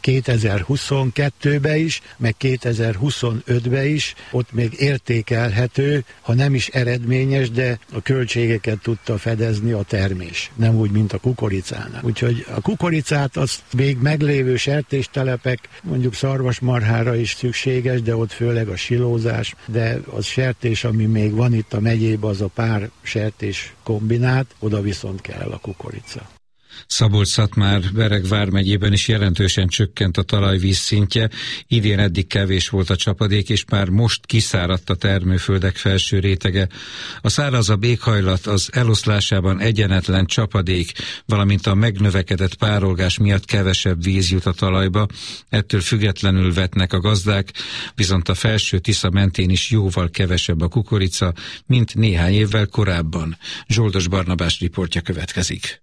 2022-ben is, meg 2025-ben is, ott még értékelhető, ha nem is eredményes, de a költségeket tudta fedezni a termés, nem úgy, mint a kukoricánál. Úgyhogy a kukoricát azt még meglévő sertéstelepek, mondjuk szarvasmarhára is szükséges, de ott főleg a silózás, de az sertés, ami még van itt a megyében, az a pár sertés kombinát, oda viszont kell a kukorica. Szabolcs-Szatmár-Bereg vármegyében is jelentősen csökkent a talajvíz szintje. Idén eddig kevés volt a csapadék, és már most kiszáradt a termőföldek felső rétege. A szárazabb éghajlat, az eloszlásában egyenetlen csapadék, valamint a megnövekedett párolgás miatt kevesebb víz jut a talajba. Ettől függetlenül vetnek a gazdák, viszont a felső Tisza mentén is jóval kevesebb a kukorica, mint néhány évvel korábban. Zsoldos Barnabás riportja következik.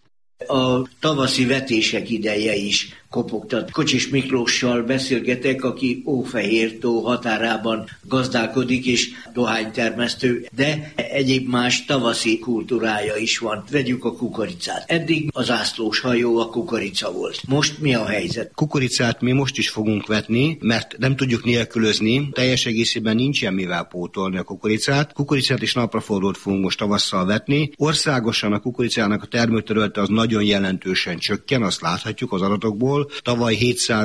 A tavaszi vetések ideje is kopogtat. Kocsis Miklóssal beszélgetek, aki Ófehértó határában gazdálkodik és dohánytermesztő, de egyéb más tavaszi kultúrája is van. Vegyük a kukoricát. Eddig az zászlós hajó a kukorica volt. Most mi a helyzet? Kukoricát mi most is fogunk vetni, mert nem tudjuk nélkülözni. Teljes egészében nincsen mivel pótolni a kukoricát. Kukoricát és napraforrót fogunk most tavasszal vetni. Országosan a kukoricának a termőterülete az nagyon jelentősen csökken, azt láthatjuk az adatokból. Tavaly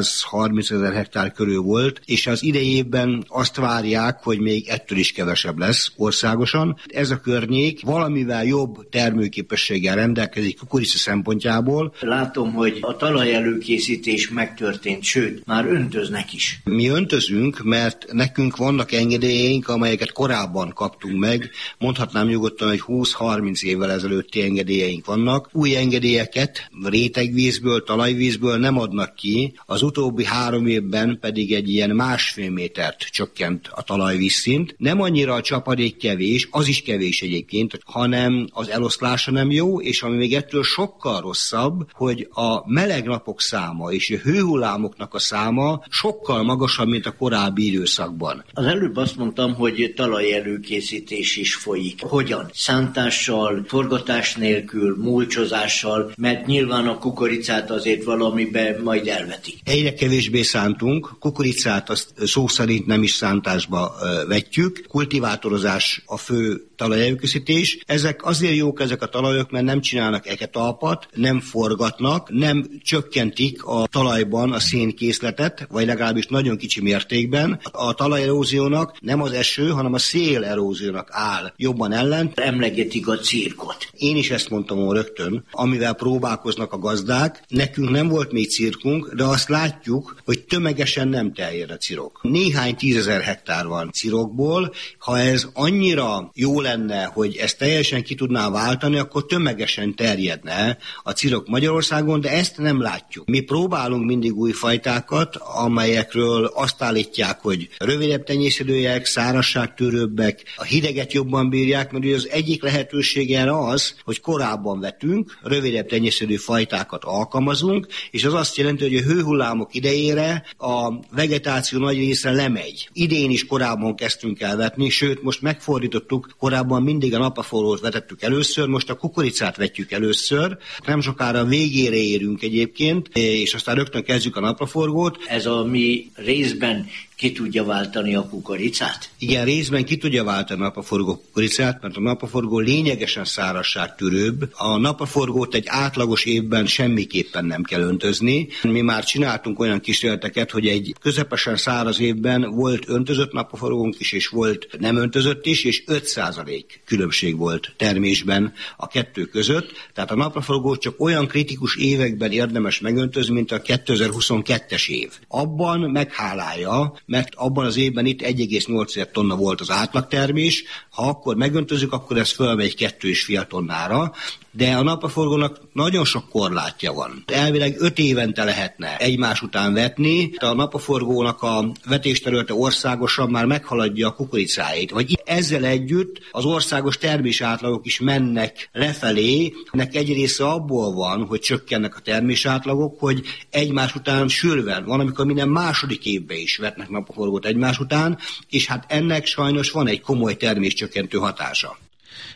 730 000 hektár körül volt, és az idejében azt várják, hogy még ettől is kevesebb lesz országosan. Ez a környék valamivel jobb termőképességgel rendelkezik kukorica szempontjából. Látom, hogy a talajelőkészítés megtörtént, sőt, már öntöznek is. Mi öntözünk, mert nekünk vannak engedélyeink, amelyeket korábban kaptunk meg. Mondhatnám nyugodtan, hogy 20-30 évvel ezelőtti engedélyeink vannak. Új engedélyeket rétegvízből, talajvízből nem adnak ki, az utóbbi 3 évben pedig egy ilyen 1,5 métert csökkent a talajvízszint. Nem annyira a csapadék kevés, az is kevés egyébként, hanem az eloszlása nem jó, és ami még ettől sokkal rosszabb, hogy a meleg napok száma és a hőhullámoknak a száma sokkal magasabb, mint a korábbi időszakban. Az előbb azt mondtam, hogy talajelőkészítés is folyik. Hogyan? Szántással, forgatás nélkül, mulcsozással, mert nyilván a kukoricát azért valamiben majd elvetik. Egyre kevésbé szántunk, kukoricát azt szó szerint nem is szántásba vetjük. Kultivátorozás a fő talajelőkészítés. Ezek azért jók ezek a talajok, mert nem csinálnak eketalpat, nem forgatnak, nem csökkentik a talajban a szénkészletet, vagy legalábbis nagyon kicsi mértékben. A talajeróziónak nem az eső, hanem a széleróziónak áll jobban ellen. Emlegetik a cirkot. Én is ezt mondtam rögtön, amivel próbálkoznak a gazdák. Nekünk nem volt még cirkunk, de azt látjuk, hogy tömegesen nem terjed a cirok. Néhány 10 000 hektár van cirokból. Ha ez annyira jó lenne, hogy ezt teljesen ki tudná váltani, akkor tömegesen terjedne a cirok Magyarországon, de ezt nem látjuk. Mi próbálunk mindig új fajtákat, amelyekről azt állítják, hogy rövidebb tenyészidőek, szárazságtűrőbbek, a hideget jobban bírják, mert az egyik lehetősége az, hogy korábban vetünk, rövidebb tenyészidő fajtákat alkalmazunk, és az azt jelenti, hogy a hőhullámok idejére a vegetáció nagy része lemegy. Idén is korábban kezdtünk el vetni, sőt most megfordítottuk, korábban mindig a napraforrót vetettük először, most a kukoricát vetjük először. Nem sokára végére érünk egyébként, és aztán rögtön kezdjük a napraforgót. Ez a mi részben ki tudja váltani a kukoricát? Igen, részben ki tudja váltani a napraforgó kukoricát, mert a napraforgó lényegesen szárazságtűrőbb. A napraforgót egy átlagos évben semmiképpen nem kell öntözni. Mi már csináltunk olyan kísérleteket, hogy egy közepesen száraz évben volt öntözött napraforgónk is, és volt nem öntözött is, és 5% különbség volt termésben a kettő között. Tehát a napraforgó csak olyan kritikus években érdemes megöntözni, mint a 2022-es év. Abban meghálálja, mert abban az évben itt 1,8 tonna volt az átlagtermés, ha akkor megöntözzük, akkor ez fölmegy 2,5 tonnára, de a napraforgónak nagyon sok korlátja van. Elvileg 5 évente lehetne egymás után vetni, de a napraforgónak a vetésterülete országosan már meghaladja a kukoricáit. Vagy ezzel együtt az országos termés átlagok is mennek lefelé, ennek egy része abból van, hogy csökkennek a termés átlagok, hogy egymás után sülven van, amikor minden második évben is vetnek napraforgót egymás után, és hát ennek sajnos van egy komoly terméscsökkentő hatása.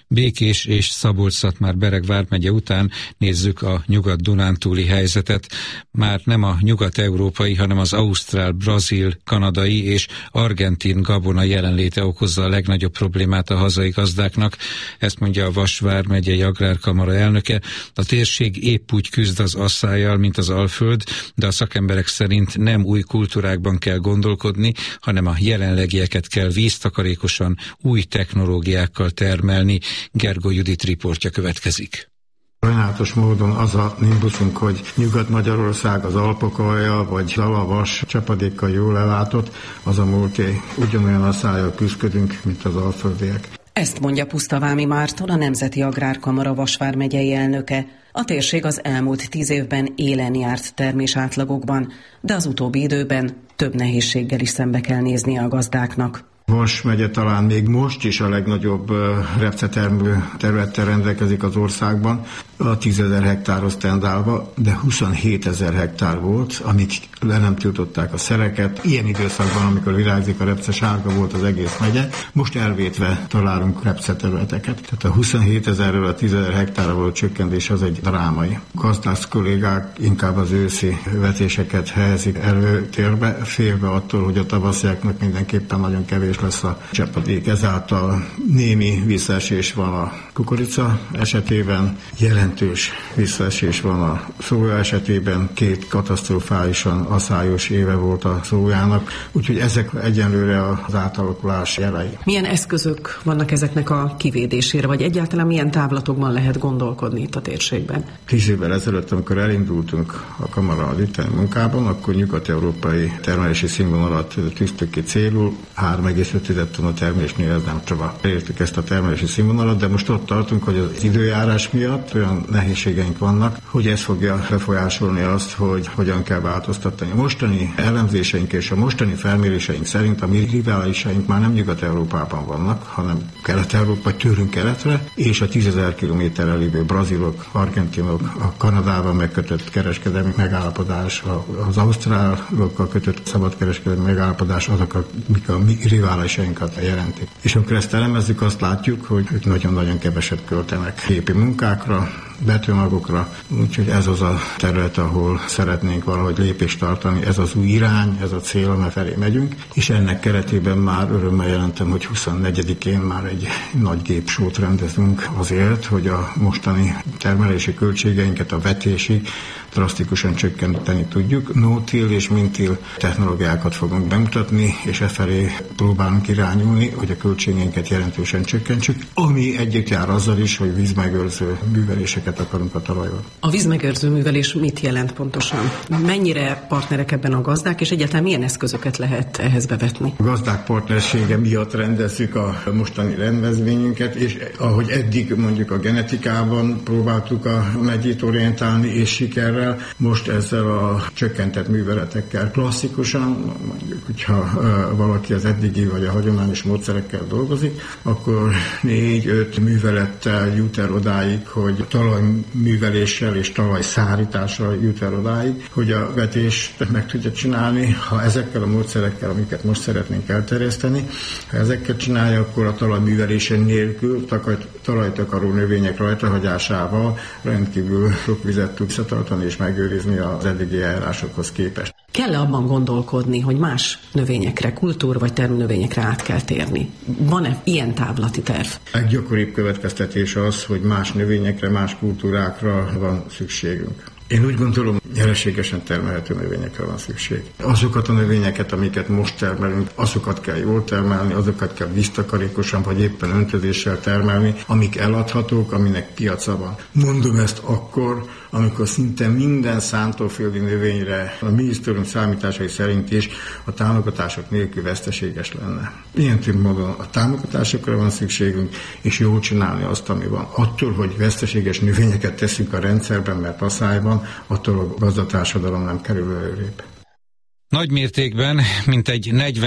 Békés és Szabolcs-Szatmár-Bereg vármegye után nézzük a nyugat-dunántúli helyzetet. Már nem a nyugat-európai, hanem az ausztrál, brazil, kanadai és argentin gabona jelenléte okozza a legnagyobb problémát a hazai gazdáknak. Ezt mondja a Vas vármegyei Agrárkamara elnöke. A térség épp úgy küzd az asszályjal, mint az Alföld, de a szakemberek szerint nem új kultúrákban kell gondolkodni, hanem a jelenlegieket kell víztakarékosan, új technológiákkal termelni. Gergó Judit riportja következik. Sajnálatos módon az a nimbuszunk, hogy Nyugat-Magyarország az Alpok alja, vagy Zalavas csapadékkal jól ellátott, az a múlté. Ugyanolyan asszályjal küzdködünk, mint az alföldiek. Ezt mondja Pusztavámi Márton, a Nemzeti Agrárkamara Vas vármegyei elnöke. A térség az elmúlt 10 évben élen járt termés átlagokban, de az utóbbi időben több nehézséggel is szembe kell néznie a gazdáknak. Vas megye talán még most is a legnagyobb repcetermő területtel rendelkezik az országban, a 10 000 hektárhoz tendálva, de 27 000 hektár volt, amíg le nem tiltották a szereket. Ilyen időszakban, amikor virágzik a repce, sárga volt az egész megye, most elvétve találunk repceterületeket. Tehát a 27 000-ről a 10 000 hektárra volt csökkentés, az egy drámai. Gazdász kollégák inkább az őszi vetéseket helyezik előtérbe, félve attól, hogy a tavasziaknak mindenképpen nagyon kevés lesz a csapadék. Ezáltal némi visszaesés van a kukorica esetében, jelentős visszaesés van a szója esetében, 2 katasztrofálisan asszályos éve volt a szójának, úgyhogy ezek egyenlőre az átalakulás jelei. Milyen eszközök vannak ezeknek a kivédésére, vagy egyáltalán milyen távlatokban lehet gondolkodni itt a térségben? 10 évvel ezelőtt, amikor elindultunk a kamara az itteni munkában, akkor nyugat-európai termelési színvonalat tűztük ki célul, 3,5 tonna termésnél ez nem tovább. Értük ezt a termelési színvonalat, de most ott tartunk, hogy az időjárás miatt olyan nehézségeink vannak, hogy ez fogja befolyásolni azt, hogy hogyan kell változtatni. A mostani elemzéseink és a mostani felméréseink szerint a mi riválisaink már nem Nyugat-Európában vannak, hanem Kelet-Európa, tőlünk keletre, és a 10 000 kilométerrel lévő brazilok, argentinok, a Kanadával megkötött kereskedelmi megállapodás, az ausztrálokkal kötött szabadkereskedelmi megállapodás, azok, amik a mi riválisainkat jelentik. És amikor ezt elemezzük, azt látjuk, hogy ők nagyon-nagyon keveset költenek gépi munkákra, betűmagokra, úgyhogy ez az a terület, ahol szeretnénk valahogy lépést tartani, ez az új irány, ez a cél, amely felé megyünk, és ennek keretében már örömmel jelentem, hogy 24-én már egy nagy gépsót rendezünk azért, hogy a mostani termelési költségeinket, a vetési drasztikusan csökkenteni tudjuk. No-till és min-till technológiákat fogunk bemutatni, és efelé próbálunk irányulni, hogy a költségeinket jelentősen csökkentsük, ami együtt jár azzal is, hogy vízmegőrző műveléseket akarunk a talajban. A vízmegőrző művelés mit jelent pontosan? Mennyire partnerek ebben a gazdák, és egyáltalán milyen eszközöket lehet ehhez bevetni? A gazdák partnersége miatt rendezzük a mostani rendezvényünket, és ahogy eddig mondjuk a genetikában próbáltuk a megyét orientálni, és sikerrel, most ezzel a csökkentett műveletekkel klasszikusan, mondjuk, hogyha valaki az eddigi vagy a hagyományos módszerekkel dolgozik, akkor 4-5 művelettel jut el odáig, hogy talajműveléssel és talajszárítással jut el odáig, hogy a vetést meg tudja csinálni. Ha ezekkel a módszerekkel, amiket most szeretnénk elterjeszteni, ha ezekkel csinálja, akkor a talajművelésen nélkül talajtakaró növények rajtahagyásával rendkívül sok vizet tud visszatartani és megőrizni az eddigi eljárásokhoz képest. Kell-e abban gondolkodni, hogy más növényekre, kultúr vagy termőnövényekre át kell térni? Van-e ilyen távlati terv? Leggyakoribb következtetés az, hogy más növényekre, más kultúrákra van szükségünk. Én úgy gondolom, nyereségesen termelhető növényekre van szükség. Azokat a növényeket, amiket most termelünk, azokat kell jól termelni, azokat kell víztakarékosan vagy éppen öntözéssel termelni, amik eladhatók, aminek piaca van. Mondom ezt akkor, amikor szinte minden szántóföldi növényre a minisztérium számításai szerint is a támogatások nélkül veszteséges lenne. Ilyen módon a támogatásokra van szükségünk, és jól csinálni azt, ami van. Attól, hogy veszteséges növényeket teszünk a rendszerben, mert asszály van, attól a gazdatársadalom nem kerül előrébb. Nagy mértékben, mintegy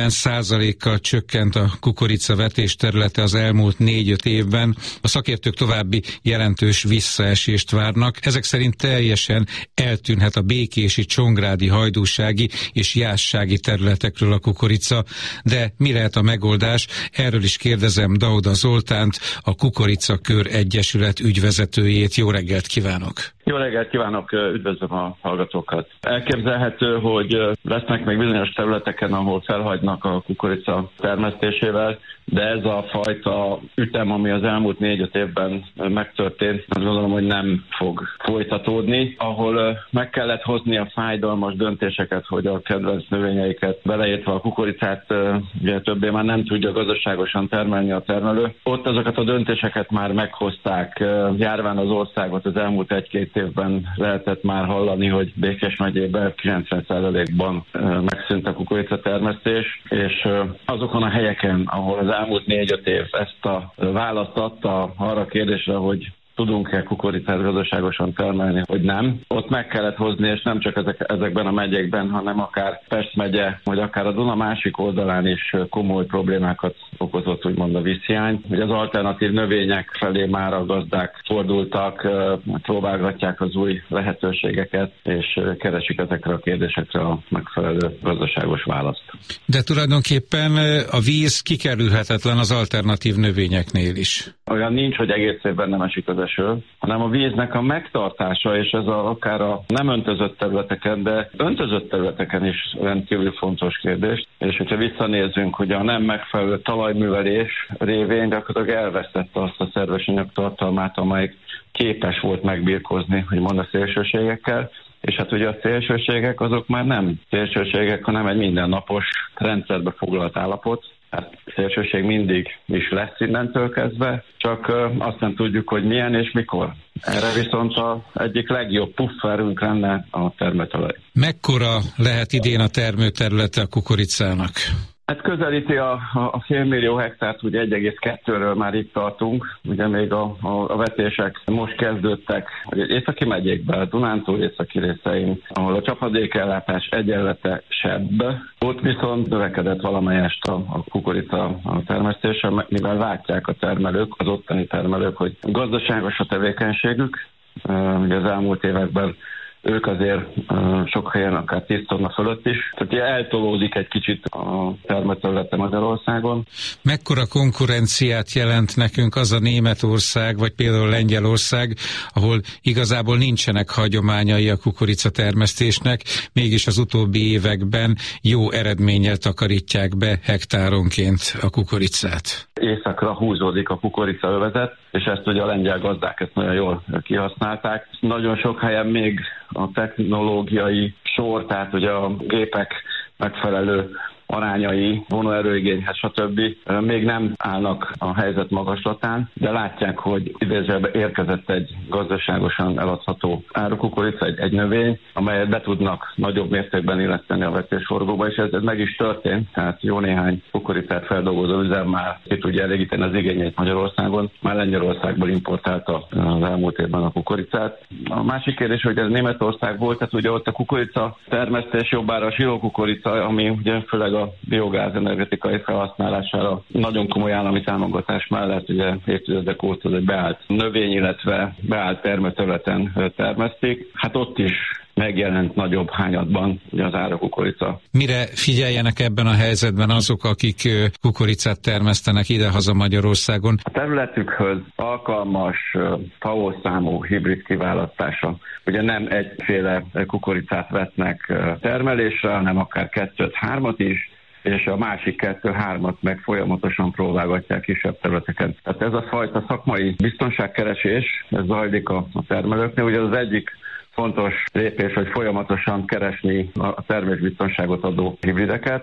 40%-kal csökkent a kukoricavetés területe az elmúlt 4-5 évben. A szakértők további jelentős visszaesést várnak. Ezek szerint teljesen eltűnhet a békési, csongrádi, hajdúsági és jászsági területekről a kukorica. De mi lehet a megoldás? Erről is kérdezem Dauda Zoltánt, a Kukoricakör Egyesület ügyvezetőjét. Jó reggelt kívánok! Jó reggelt kívánok, üdvözlöm a hallgatókat. Elképzelhető, hogy lesznek még bizonyos területeken, ahol felhagynak a kukorica termesztésével, de ez a fajta ütem, ami az elmúlt 4-5 évben megtörtént, azt gondolom, hogy nem fog folytatódni. Ahol meg kellett hozni a fájdalmas döntéseket, hogy a kedvenc növényeiket, beleértve a kukoricát, ugye többé már nem tudja gazdaságosan termelni a termelő. Ott azokat a döntéseket már meghozták, járván az országot az elmúlt 1-2 évben lehetett már hallani, hogy Békés megyében 90%-ban megszűnt a kukoricatermesztés, és azokon a helyeken, ahol az elmúlt 4-5 év ezt a választ adta arra a kérdésre, hogy tudunk-e kukoricát gazdaságosan termelni, hogy nem. Ott meg kellett hozni, és nem csak ezekben a megyékben, hanem akár Pest megye, vagy akár a Duna másik oldalán is komoly problémákat okozott, úgymond a vízhiány. Ugye az alternatív növények felé már a gazdák fordultak, próbálgatják az új lehetőségeket, és keresik ezekre a kérdésekre a megfelelő gazdaságos választ. De tulajdonképpen a víz kikerülhetetlen az alternatív növényeknél is. Olyan nincs, hogy egész évben nem esik az eső, hanem a víznek a megtartása, és ez akár a nem öntözött területeken, de öntözött területeken is rendkívül fontos kérdés. És hogyha visszanézzünk, hogy a nem megfelelő talajművelés révén gyakorlatilag elvesztette azt a szerves anyagtartalmát, amelyik képes volt megbirkózni, hogy mond a szélsőségekkel, és hát ugye a szélsőségek azok már nem szélsőségek, hanem egy mindennapos rendszerbe foglalt állapot. Hát szélsőség mindig is lesz innentől kezdve, csak azt nem tudjuk, hogy milyen és mikor. Erre viszont az egyik legjobb pufferünk lenne a termőtalaj. Mekkora lehet idén a termőterülete a kukoricának? Hát közelíti a félmillió hektárt, ugye 1,2-ről már itt tartunk, ugye még a vetések most kezdődtek északi megyékben, a Dunántúl északi részein, ahol a csapadékellátás egyenletesebb. Ott viszont növekedett valamelyest a kukorica termesztése, mivel látják a termelők, az ottani termelők, hogy gazdaságos a tevékenységük. Ugye az elmúlt években ők azért sok helyen akár 10 tonna fölött is. Tehát eltolódik egy kicsit a termőterülete Magyarországon. Mekkora konkurenciát jelent nekünk az a Németország, vagy például Lengyelország, ahol igazából nincsenek hagyományai a kukoricatermesztésnek, mégis az utóbbi években jó eredménnyel takarítják be hektáronként a kukoricát? Északra húzódik a kukoricaövezet, és ezt ugye a lengyel gazdák ezt nagyon jól kihasználták. Nagyon sok helyen még a technológiai sor, tehát ugye a gépek megfelelő arányai, vonóerőigényhez, stb. Még nem állnak a helyzet magaslatán, de látják, hogy idézőjelben érkezett egy gazdaságosan eladható árukukorica, egy növény, amelyet be tudnak nagyobb mértékben illeszteni a vetésforgóba, és ez meg is történt, tehát jó néhány kukoricát feldolgozó üzem már ki tudja elégíteni az igényeit Magyarországon, már Lengyelországból importálta az elmúlt évben a kukoricát. A másik kérdés, hogy ez Németország volt, tehát ugye ott a kukorica termesztés jobbára a silókukorica, ami ugye főleg a biogáz energetikai felhasználására nagyon komoly állami támogatás mellett ugye évtizedek óta egy beállt növény, illetve beállt termőterületen termeszték. Hát ott is megjelent nagyobb hányadban ugye az árukukorica. Mire figyeljenek ebben a helyzetben azok, akik kukoricát termesztenek idehaza Magyarországon? A területükhöz alkalmas FAO-számú hibrid kiválasztása. Ugye nem egyféle kukoricát vetnek termelésre, hanem akár 2-3-at is, és a másik 2-3-at meg folyamatosan próbálgatják kisebb területeken. Tehát ez a fajta szakmai biztonságkeresés, ez zajlik a termelőknél. Ugye az egyik fontos lépés, hogy folyamatosan keresni a termésbiztonságot adó hibrideket,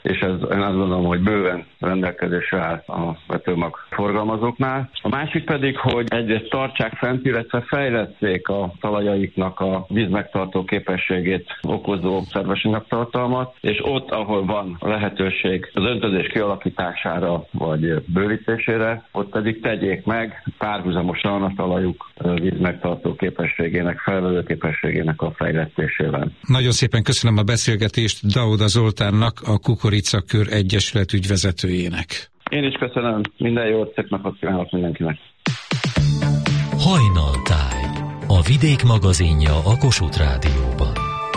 és ez én azt gondolom, hogy bőven rendelkezésre áll a vetőmag forgalmazóknál. A másik pedig, hogy egyrészt tartsák fent, illetve fejlesszék a talajaiknak a vízmegtartó képességét okozó szervesanyagtartalmat, és ott, ahol van lehetőség az öntözés kialakítására vagy bővítésére, ott pedig tegyék meg párhuzamosan a talajuk vízmegtartó képességének, felvevő képességének a fejlesztésével. Nagyon szépen köszönöm a beszélgetést Dauda Zoltánnak, a Kukoricakör Egyesület ügyvezetőjének. Én is köszönöm, minden jót, szép napot kívánok mindenkinek. Hajnaltáj, a Vidék magazinja a Kossuth Rádióban.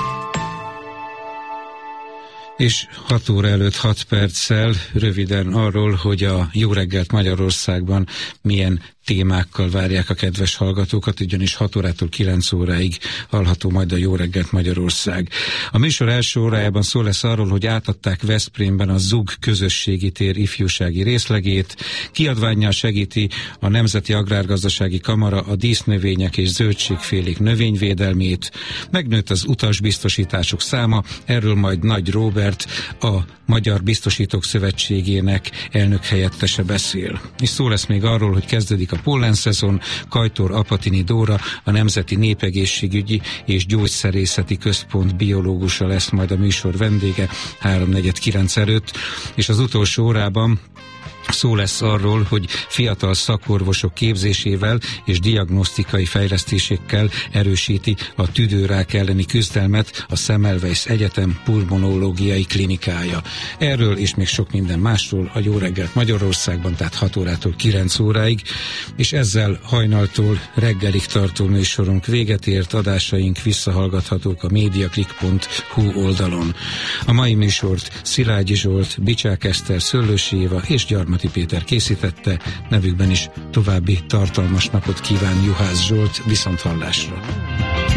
És 6 óra előtt 6 perccel röviden arról, hogy a Jó reggelt Magyarországban milyen témákkal várják a kedves hallgatókat, ugyanis 6 órától 9 óráig hallható majd a Jó reggelt Magyarország. A műsor első órájában szó lesz arról, hogy átadták Veszprémben a ZUG közösségi tér ifjúsági részlegét, kiadvánnyal segíti a Nemzeti Agrárgazdasági Kamara a dísznövények és zöldségfélék növényvédelmét, megnőtt az utasbiztosítások száma, erről majd Nagy Róbert, a Magyar Biztosítók Szövetségének elnök helyettese beszél. És szó lesz még arról, hogy kezdődik a pollenszezon, Kajtor Apatini Dóra, a Nemzeti Népegészségügyi és Gyógyszerészeti Központ biológusa lesz majd a műsor vendége 3:49 előtt, és az utolsó órában szó lesz arról, hogy fiatal szakorvosok képzésével és diagnosztikai fejlesztésekkel erősíti a tüdőrák elleni küzdelmet a Semmelweis Egyetem pulmonológiai klinikája. Erről és még sok minden másról a Jó reggelt Magyarországban, tehát 6 órától 9 óráig, és ezzel hajnaltól reggelig tartó műsorunk véget ért, adásaink visszahallgathatók a mediaclick.hu oldalon. A mai műsort Szilágyi Zsolt, Bicsák Eszter, Szöllősi Éva és Gyarmati Péter készítette, nevükben is további tartalmas napot kíván Juhász Zsolt, viszonthallásra.